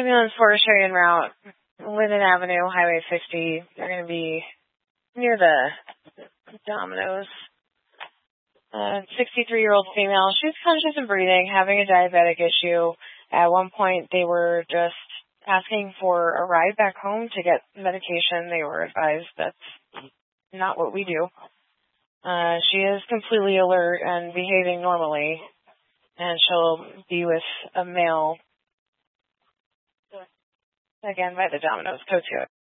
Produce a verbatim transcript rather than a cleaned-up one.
ambulance Forest Area en route, Linden Avenue, Highway fifty. They're going to be near the Domino's. Uh, sixty-three-year-old female. She's conscious and breathing, having a diabetic issue. At one point, they were just asking for a ride back home to get medication. They were advised that's not what we do. Uh, she is completely alert and behaving normally, and she'll be with a male, again, by the Domino's, Coach